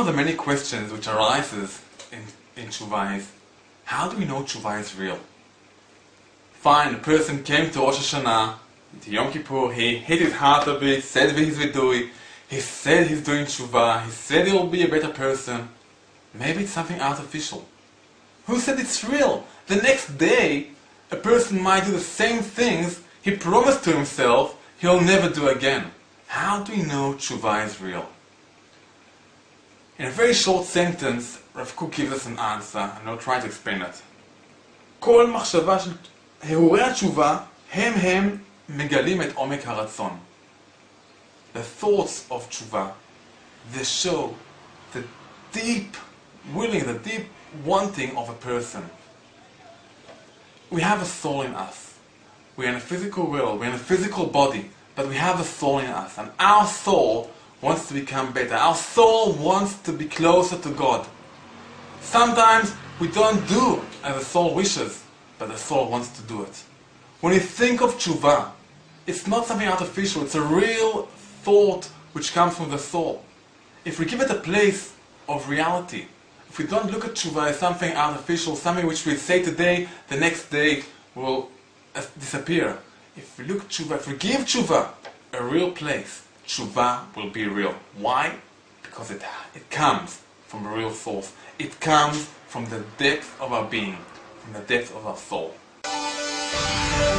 the many questions which arises in Tshuva is, how do we know Tshuva is real? Fine, a person came to Rosh Hashanah, to Yom Kippur, he hit his heart a bit, said his vidui, he said he's doing Tshuva, he said he'll be a better person. Maybe it's something artificial. Who said it's real? The next day, a person might do the same things he promised to himself he'll never do again. How do we know Tshuva is real? In a very short sentence, Rav Kook gives us an answer, and I'll try to explain it. כל מחשבה של הרהורי התשובה הם מגלים את עומק הרצון. The thoughts of Tshuva, they show the deep willing, the deep wanting of a person. We have a soul in us. We're in a physical world, we're in a physical body, but we have a soul in us, and our soul wants to become better. Our soul wants to be closer to God. Sometimes we don't do as the soul wishes, but the soul wants to do it. When you think of Tshuva, it's not something artificial, it's a real thought which comes from the soul. If we give it a place of reality, if we don't look at Tshuva as something artificial, something which we say today, the next day will disappear. If we look at Tshuva, if we give Tshuva a real place, Tshuva will be real. Why? Because it comes from a real source. It comes from the depth of our being, from the depth of our soul.